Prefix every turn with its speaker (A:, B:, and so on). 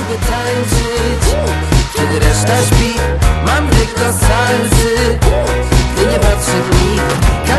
A: lubię tańczyć, kiedy reszta śpi. Mam tylko salsy, gdy nie patrzę w nich.